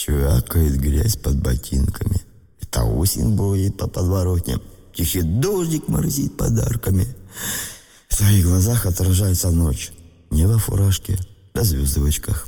Чвякает грязь под ботинками. Это осень будет по подворотням. Тихий дождик морозит подарками. В твоих глазах отражается ночь. Не во фуражке, да звезды в очках.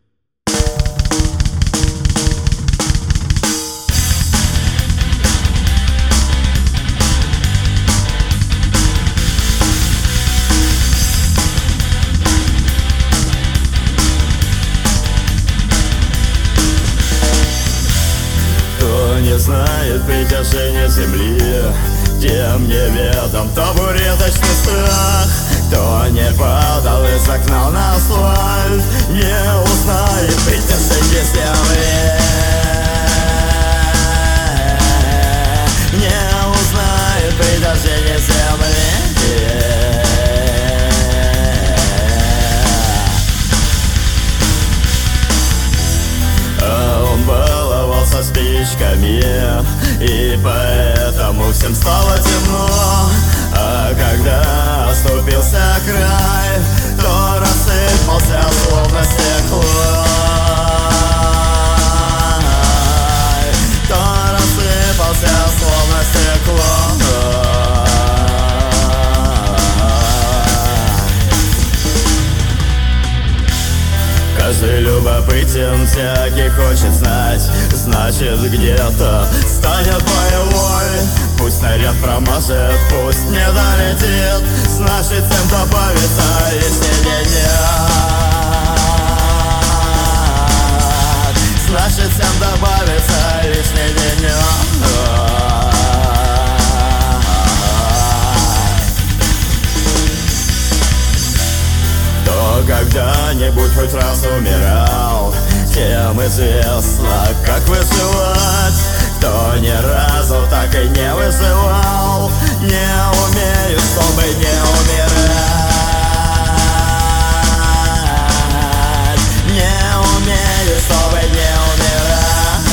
Кто не знает притяжения земли, тем неведом табуреточный страх. Кто не падал из окна на асфальт, не узнает притяжение земли. Не узнает притяжение земли. Он баловался спичками, и поэтому всем стало темно. А когда оступился край, то рассыпался словно стекло. То рассыпался словно стекло. Каждый любопытен, всякий хочет знать. Значит, где-то станет боевой. Пусть снаряд промажет, пусть не долетит. Значит, всем добавится лишний денег. Значит, всем добавится лишний денег. Кто когда-нибудь хоть раз умирал, тем известно, как выживать. Кто ни разу так и не выживал, не умеет, чтобы не умирать. Не умеет, чтобы не умирать.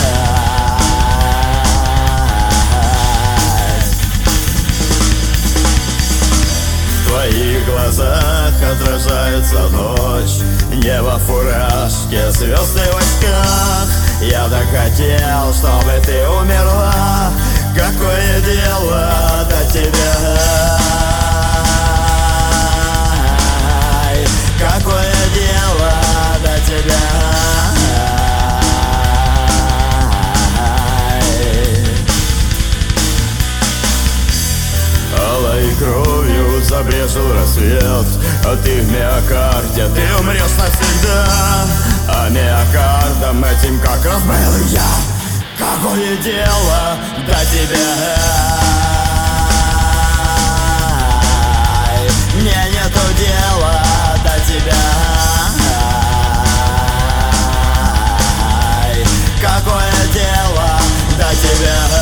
В твоих глазах отражается ночь. Не во фуражке, звезды в очках. Я так хотел, чтобы ты умерла. Какое дело до тебя? Какое дело до тебя? Алой кровью забрежил рассвет, а ты в миокарде, ты умрешь навсегда. А миокардом этим как раз был я. Какое дело до тебя? Мне нету дела до тебя. Какое дело до тебя?